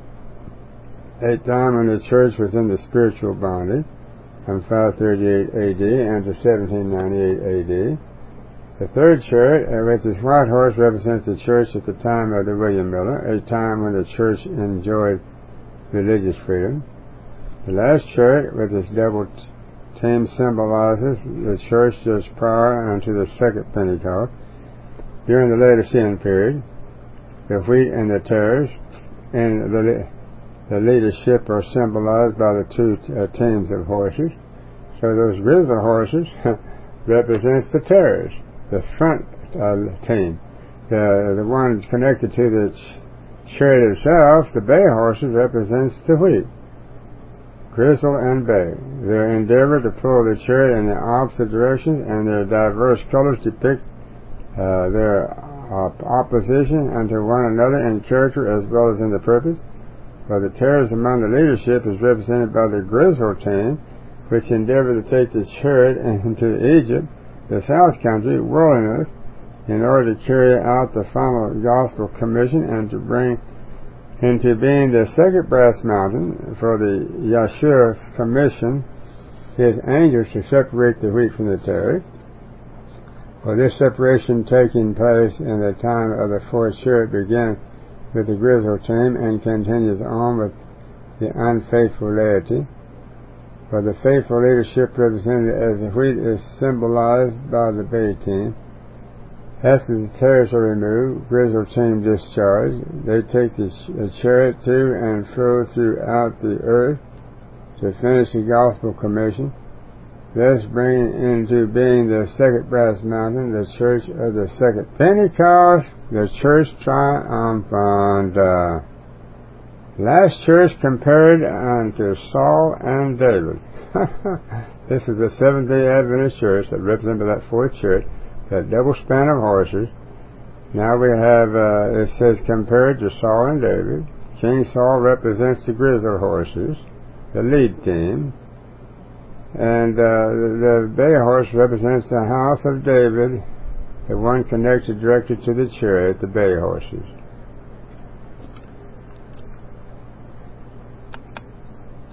a time when the church was in the spiritual bondage, from five thirty-eight A D and to seventeen ninety-eight A D. The third chariot, with its white horse, represents the church at the time of the William Miller, a time when the church enjoyed religious freedom. The last chariot, with its double team, symbolizes the church just prior unto the second Pentecost. During the Laodicean period, the wheat and the tares and the, the leadership are symbolized by the two uh, teams of horses. So those grizzled horses represents the tares, the front uh, team. The, the one connected to the ch- chariot itself, the bay horses, represents the wheat. Grizzle and bay. Their endeavor to pull the chariot in the opposite direction and their diverse colors depict Uh, their uh, opposition unto one another in character as well as in the purpose. For the tares among the leadership is represented by the grizzled team, which endeavor to take the chariot into Egypt, the south country, wilderness, in order to carry out the final gospel commission and to bring into being the second brass mountain for the Yeshua's commission his angels to separate the wheat from the tares. For this separation taking place in the time of the fourth chariot began with the grizzled team and continues on with the unfaithful laity. For the faithful leadership represented as the wheat is symbolized by the bay team. After the tares are removed, grizzled team discharged, they take the, ch- the chariot to and fro throughout the earth to finish the gospel commission, thus bringing into being the second brass mountain, the church of the second Pentecost, the church triumphant. Uh, last church compared unto Saul and David. This is the Seventh-day Adventist church that represented that fourth church, that double span of horses. Now we have, uh, it says compared to Saul and David. King Saul represents the grizzled horses, the lead team. And uh, the, the bay horse represents the house of David, the one connected directly to the chariot, the bay horses.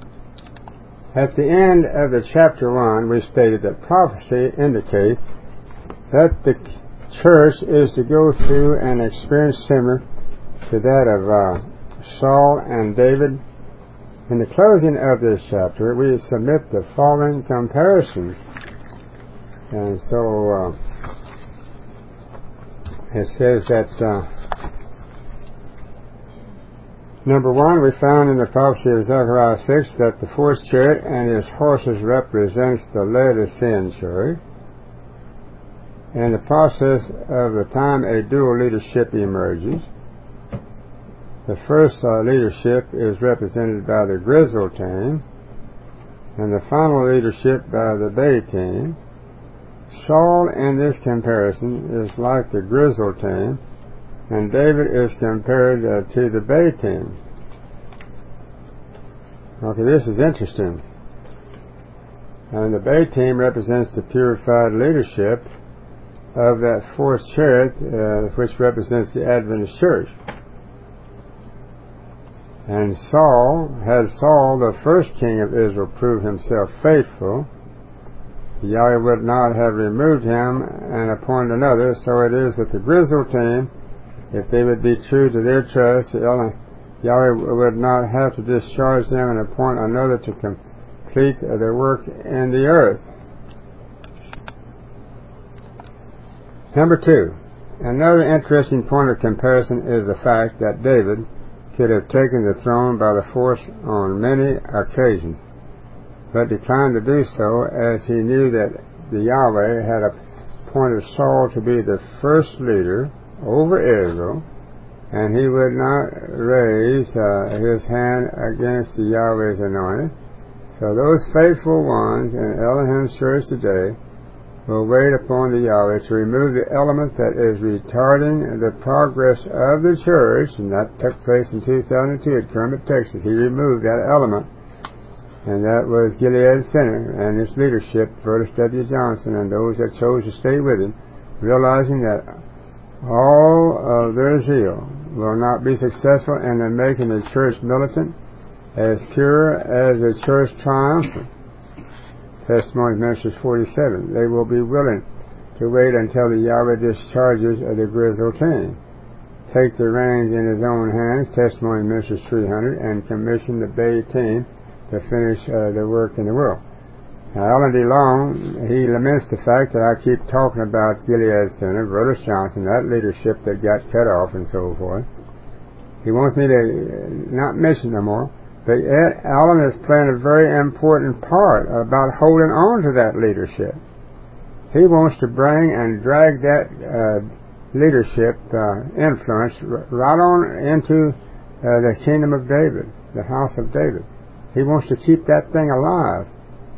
At the end of the chapter one, we stated that prophecy indicates that the church is to go through an experience similar to that of uh, Saul and David. In the closing of this chapter, we submit the following comparisons. And so uh, it says that uh, number one, we found in the prophecy of Zechariah six that the fourth chariot and his horses represents the Laodicean church. In the process of the time, a dual leadership emerges. The first uh, leadership is represented by the Grizzle team, and the final leadership by the Bay team. Saul, in this comparison, is like the Grizzle team, and David is compared uh, to the Bay team. Okay, this is interesting. And the Bay team represents the purified leadership of that fourth chariot, uh, which represents the Adventist church. And Saul, had Saul, the first king of Israel, proved himself faithful, Yahweh would not have removed him and appointed another. So it is with the Grizzle team. If they would be true to their trust, Yahweh would not have to discharge them and appoint another to complete their work in the earth. Number two, another interesting point of comparison is the fact that David could have taken the throne by the force on many occasions, but declined to do so as he knew that the Yahweh had appointed Saul to be the first leader over Israel, and he would not raise uh, his hand against the Yahweh's anointed. So those faithful ones in Elohim's church today will wait upon the Yahweh to remove the element that is retarding the progress of the church, and that took place in two thousand two at Kermit, Texas. He removed that element, and that was Gilead Center and its leadership, Curtis W. Johnson, and those that chose to stay with him, realizing that all of their zeal will not be successful in making the church militant, as pure as the church triumphant. Testimony Ministers forty-seven. They will be willing to wait until the Yahweh discharges of the Grizzle team, take the reins in his own hands, Testimony Ministers three hundred, and commission the Bay team to finish uh, the work in the world. Now, Alan D. Long, he laments the fact that I keep talking about Gilead Center, Curtis Johnson, that leadership that got cut off and so forth. He wants me to not mention no more. But yet, Alan is playing a very important part about holding on to that leadership. He wants to bring and drag that uh, leadership uh, influence right on into uh, the kingdom of David, the house of David. He wants to keep that thing alive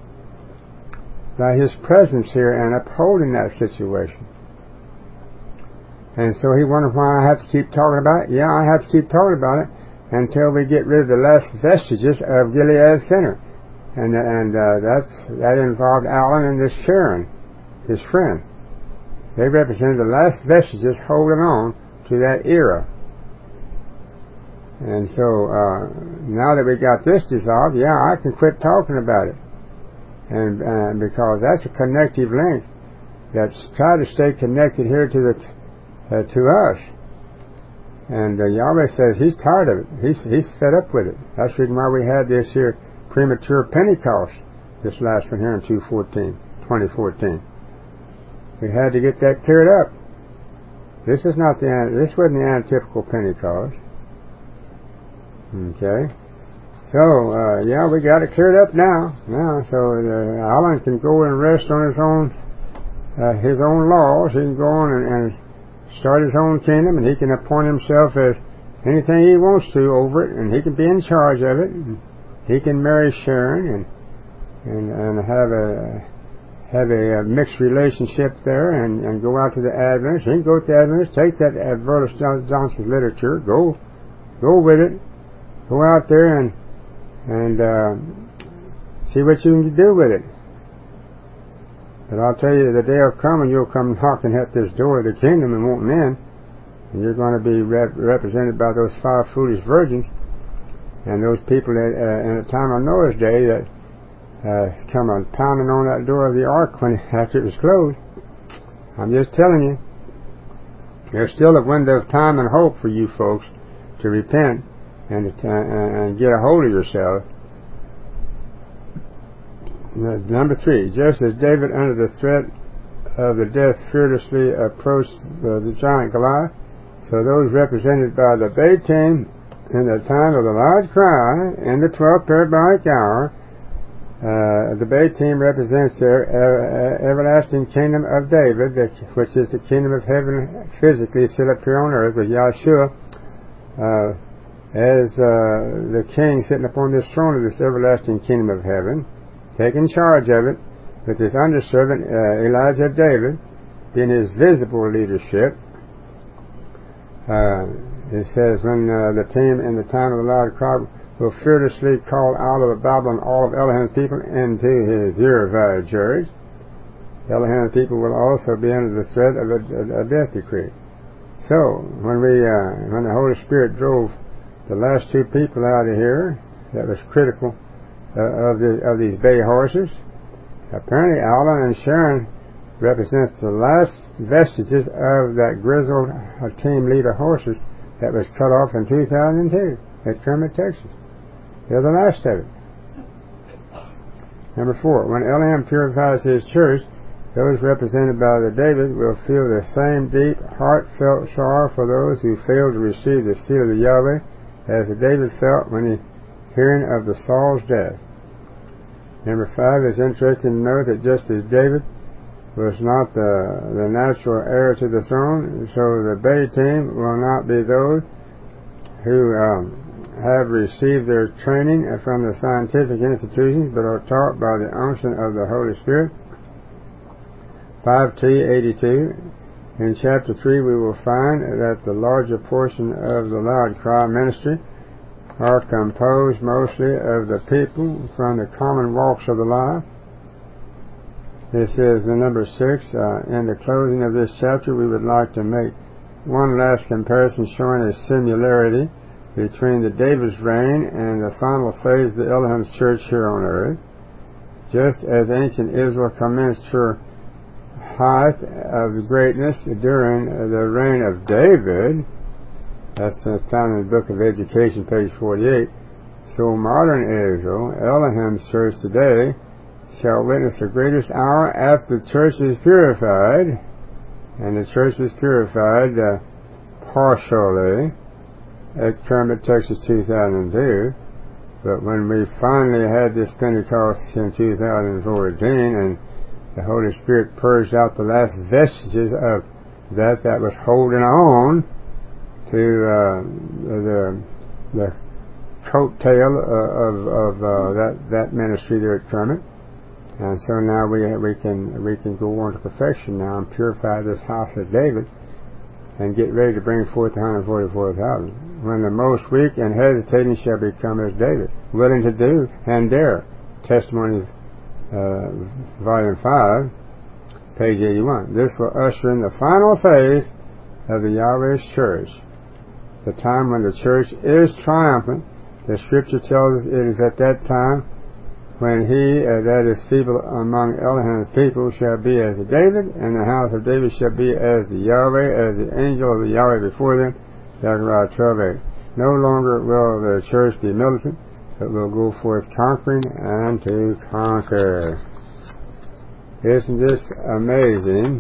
by his presence here and upholding that situation. And so he wondered why I have to keep talking about it. Yeah, I have to keep talking about it until we get rid of the last vestiges of Gilead Center. And and uh, that's that involved Alan and this Sharon, his friend. They represented the last vestiges holding on to that era. And so uh, now that we got this dissolved, yeah, I can quit talking about it. And uh, because that's a connective link that's trying to stay connected here to the uh, to us. And uh, Yahweh says He's tired of it. He's He's fed up with it. That's the reason why we had this here premature Pentecost, this last one here in twenty fourteen. We had to get that cleared up. This is not the this wasn't the antitypical Pentecost. Okay. So uh, yeah, we got it cleared up now. Now, so uh, Alan can go and rest on his own uh, his own laws. He can go on and, and start his own kingdom, and he can appoint himself as anything he wants to over it, and he can be in charge of it. And he can marry Sharon and and and have a have a, a mixed relationship there, and, and go out to the Adventists. He can go to the Adventists, take that Curtis Johnson's literature, go go with it, go out there and and uh, see what you can do with it. But I'll tell you, the day will come and you'll come knocking at this door of the kingdom and won't in. And you're going to be rep- represented by those five foolish virgins and those people that, uh, in the time of Noah's day that uh, come on pounding on that door of the ark when after it was closed. I'm just telling you, there's still a window of time and hope for you folks to repent and, to, uh, and get a hold of yourselves. Number three, just as David under the threat of the death fearlessly approached uh, the giant Goliath, so those represented by the Beit team in the time of the loud cry in the twelfth parabolic hour, uh, the Beit team represents their uh, everlasting kingdom of David, which is the kingdom of heaven physically set up here on earth with Yahshua uh, as uh, the king sitting upon this throne of this everlasting kingdom of heaven, taking charge of it with his underservant uh, Elijah David in his visible leadership. Uh, it says, when uh, the team in the time of the loud cry will fearlessly call out of the Babylon all of Elohim's people into his purified church, Elohim's people will also be under the threat of a, a, a death decree. So, when we, uh, when the Holy Spirit drove the last two people out of here, that was critical uh, of the of these bay horses. Apparently, Alan and Sharon represents the last vestiges of that grizzled uh, team leader horses that was cut off in two thousand two at Kermit, Texas. They're the last of it. Number four, when Elohim purifies his church, those represented by the David will feel the same deep, heartfelt sorrow for those who failed to receive the seal of the Yahweh as the David felt when he hearing of the Saul's death. Number five, it's interesting to note that just as David was not the, the natural heir to the throne, so the Beit team will not be those who um, have received their training from the scientific institutions but are taught by the unction of the Holy Spirit. five T eighty-two. In chapter three we will find that the larger portion of the loud cry ministry are composed mostly of the people from the common walks of the life. This is the number six. Uh, in the closing of this chapter, we would like to make one last comparison showing a similarity between the David's reign and the final phase of the Elohim's church here on earth. Just as ancient Israel commenced her height of greatness during the reign of David, that's found in the Book of Education, page forty-eight, so modern Israel, Elohim's church today, shall witness the greatest hour after the church is purified, and the church is purified uh, partially at Kermit, Texas, two thousand two. But when we finally had this Pentecost in two thousand fourteen, and the Holy Spirit purged out the last vestiges of that that was holding on to uh, the the coattail uh, of, of uh, that that ministry there at Kermit. And so now we we can we can go on to perfection now and purify this house of David and get ready to bring forth one hundred forty-four thousand. When the most weak and hesitating shall become as David, willing to do and dare. Testimonies, uh, volume five, page eighty-one. This will usher in the final phase of the Yahweh's church, the time when the church is triumphant. The Scripture tells us it is at that time when he uh, that is feeble among Elohim's people shall be as David, and the house of David shall be as the Yahweh, as the angel of the Yahweh before them. Zechariah twelve eight. No longer will the church be militant, but will go forth conquering and to conquer. Isn't this amazing?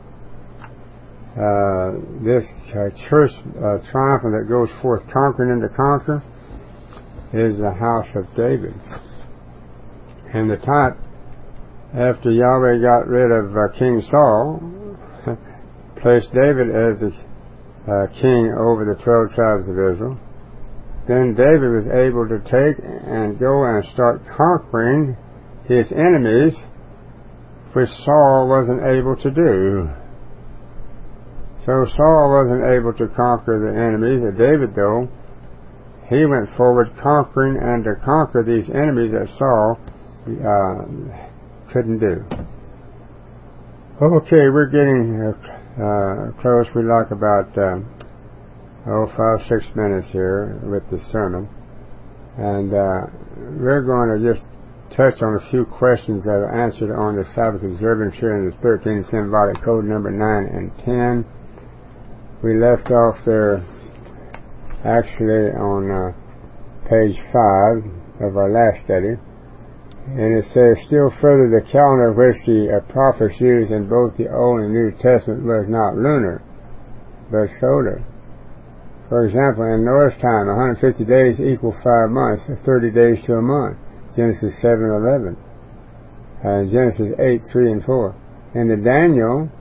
Uh, this uh, church uh, triumphant that goes forth conquering and to conquer is the house of David. And the type, after Yahweh got rid of uh, King Saul, placed David as the uh, king over the twelve tribes of Israel, then David was able to take and go and start conquering his enemies, which Saul wasn't able to do. So Saul wasn't able to conquer the enemies of David, though. He went forward conquering and to conquer these enemies that Saul Uh, couldn't do. Okay, we're getting uh, uh, close. We like about uh, oh five six minutes here with the sermon, and uh, we're going to just touch on a few questions that are answered on the Sabbath observance here in the thirteenth Symbolic Code number nine and ten. We left off there actually on uh, page five of our last study, and it says, still further, the calendar which the uh, prophets used in both the Old and New Testament was not lunar, but solar. For example, in Noah's time, one hundred fifty days equal five months, thirty days to a month. Genesis seven eleven. Uh, Genesis eight three and four. In the Daniel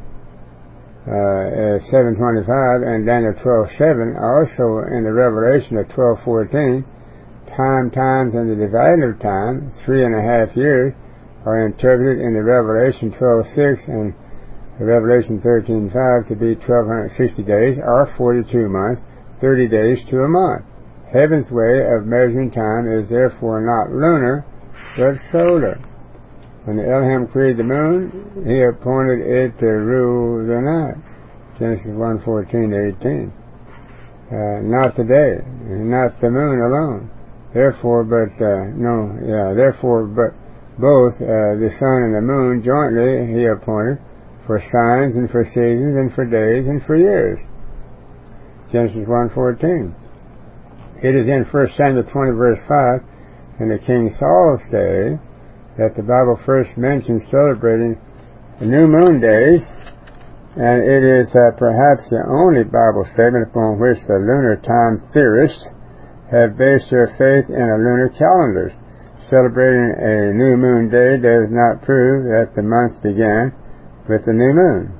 uh, seven twenty-five and Daniel twelve seven, also in the Revelation of twelve fourteen, time, times, and the dividing of time, three and a half years, are interpreted in the Revelation twelve six and Revelation thirteen five to be twelve sixty days, or forty-two months, thirty days to a month. Heaven's way of measuring time is therefore not lunar, but solar. When the Elohim created the moon, he appointed it to rule the night. Genesis one fourteen to eighteen. Uh, not the day, not the moon alone. Therefore, but, uh, no, yeah, therefore, but both, uh, the sun and the moon jointly he appointed for signs and for seasons and for days and for years. Genesis one fourteen. It is in First Samuel twenty verse five, in the King Saul's day, that the Bible first mentions celebrating the new moon days, and it is uh, perhaps the only Bible statement upon which the lunar time theorists have based their faith in a lunar calendar. Celebrating a new moon day does not prove that the months began with the new moon.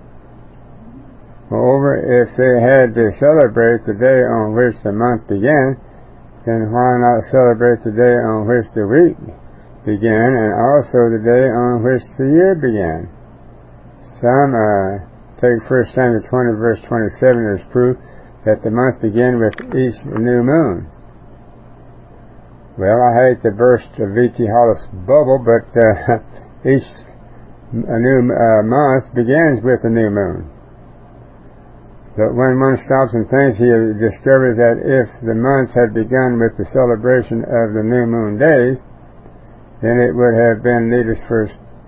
Moreover, if they had to celebrate the day on which the month began, then why not celebrate the day on which the week began and also the day on which the year began? Some uh, take First Samuel twenty verse twenty-seven as proof that the months begin with each new moon. Well, I hate to burst V T Hollis' bubble, but uh, each a new uh, month begins with a new moon. But when one stops and thinks, he discovers that if the months had begun with the celebration of the new moon days, then it would have been needless for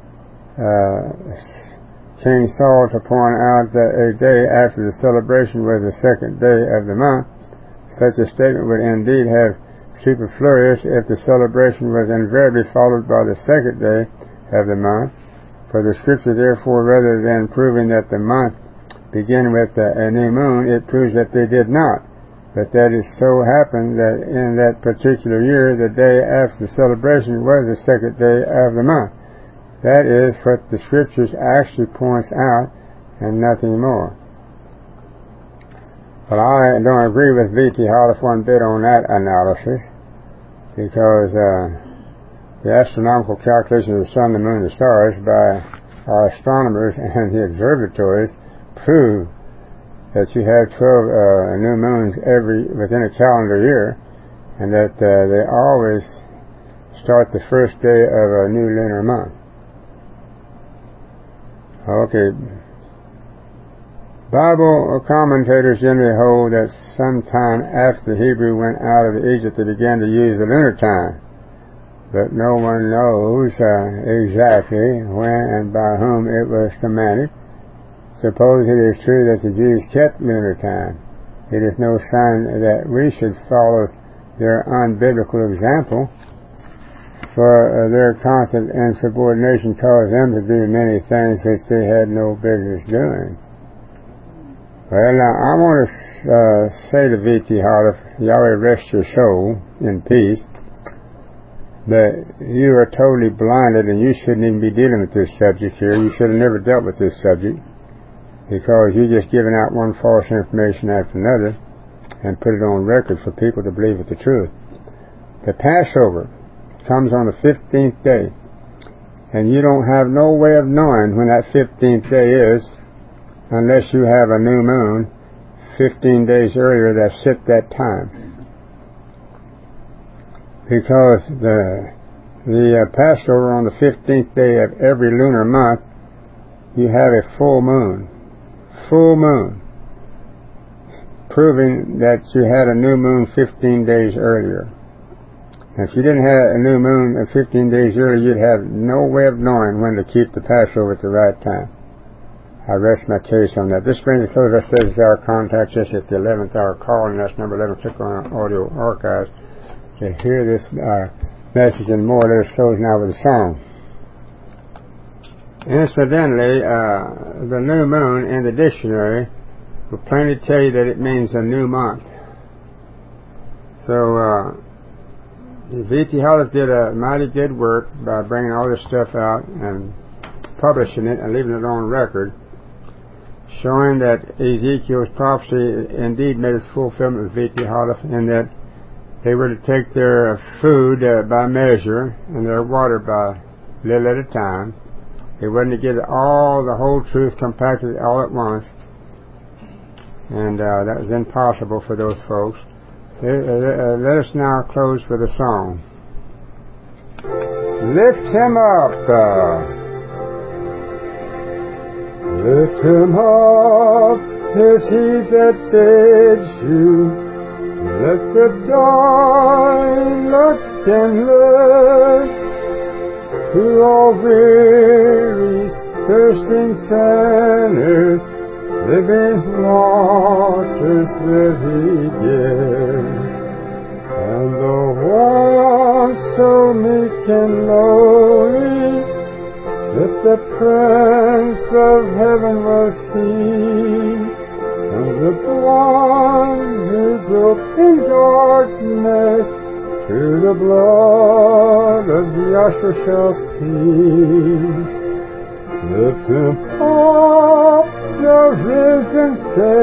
uh, King Saul to point out that a day after the celebration was the second day of the month. Such a statement would indeed have superfluous if the celebration was invariably followed by the second day of the month. For the Scripture, therefore, rather than proving that the month begin with a, a new moon, it proves that they did not, but that it so happened that in that particular year, the day after the celebration was the second day of the month. That is what the Scriptures actually points out, and nothing more. Well, I don't agree with V T Hollis one bit on that analysis, because uh, the astronomical calculation of the sun, the moon, and the stars by our astronomers and the observatories prove that you have twelve uh, new moons every within a calendar year, and that uh, they always start the first day of a new lunar month. Okay. Bible commentators generally hold that sometime after the Hebrew went out of Egypt, they began to use the lunar time, but no one knows uh, exactly when and by whom it was commanded. Suppose it is true that the Jews kept lunar time. It is no sign that we should follow their unbiblical example, for uh, their constant insubordination caused them to do many things which they had no business doing. Well, now, I want to uh, say to V T Hollis, Yahweh rest your soul in peace, that you are totally blinded and you shouldn't even be dealing with this subject here. You should have never dealt with this subject, because you're just giving out one false information after another and put it on record for people to believe it's the truth. The Passover comes on the fifteenth day, and you don't have no way of knowing when that fifteenth day is unless you have a new moon fifteen days earlier that set that time. Because the, the uh, Passover on the fifteenth day of every lunar month, you have a full moon. Full moon, proving that you had a new moon fifteen days earlier. If you didn't have a new moon fifteen days early, you'd have no way of knowing when to keep the Passover at the right time. I rest my case on that. This brings us close. I said this is our contact just at the eleventh hour call, and that's number eleven. Click on our audio archives to hear this uh, message and more. Let us close now with a song. Incidentally, uh, the new moon in the dictionary will plainly tell you that it means a new month. So, uh, V T Hollis did a mighty good work by bringing all this stuff out and publishing it and leaving it on record, showing that Ezekiel's prophecy indeed made its fulfillment with V T Hollis, and that they were to take their food uh, by measure and their water by little at a time. They wasn't to get all the whole truth compacted all at once, and uh, that was impossible for those folks. Uh, uh, let us now close with a song. Lift him up, uh, lift him up, 'tis he that bids you. Let the dying look and look to all weary, thirsting sinners. Living waters will he give, and the one so meek and lowly, that the Prince of Heaven was he, and the one who groped in darkness through the blood of Yahshua shall see. Lift him up, the risen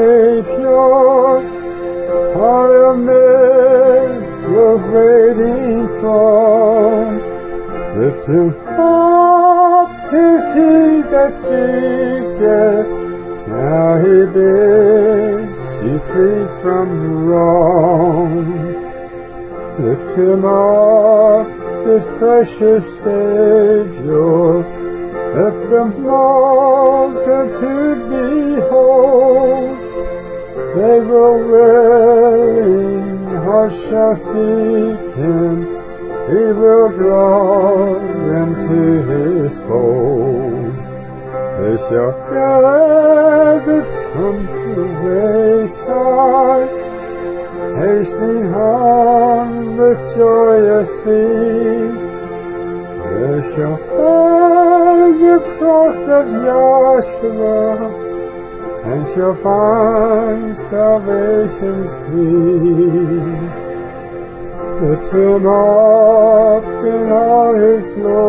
Savior, high amid the waiting throne. Lift him up, 'tis he that speaketh, now he bids you flee from wrong. Lift him up, this precious Savior, let the multitude behold. They will willing hearts shall seek him, he will draw them to his fold. They shall gather from the wayside, hastening home with joyous feet. They shall find the cross of Yahshua, and shall find salvation sweet. Lift him up in all his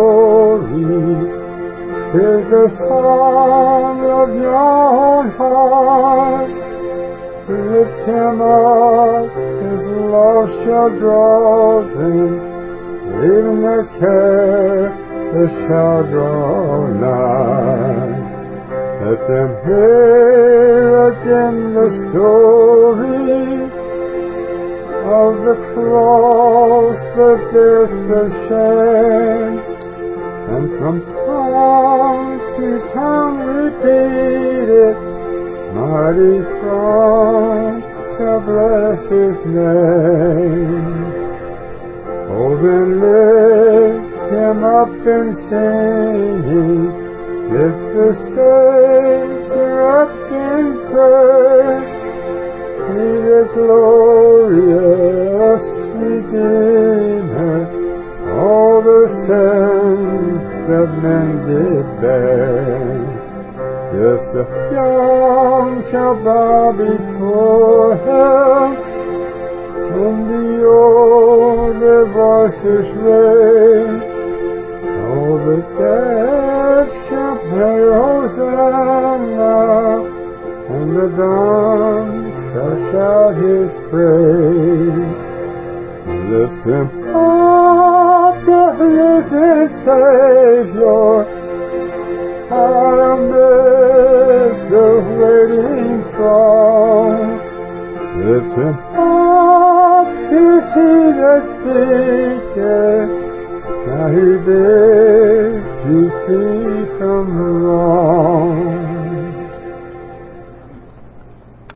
glory, 'tis the song of your own heart. Lift him up, his love shall draw them, even their care they shall draw nigh. Let them hear again the story of the cross, the death, the shame, and from tongue to tongue repeat it. Mighty throng shall bless his name. Oh, then lift him up in singing, lift the Savior up in prayer. He the glorious Redeemer, all the sins of men did bear. Yes, the young shall bow before him, and the old their voices raise. All the dead shall pray Hosanna, and the dumb shall shout his praise. Lift him up, the risen Savior, high amid the waiting throng. Lift him up, 'tis he that speaketh, now he bids you flee from wrong.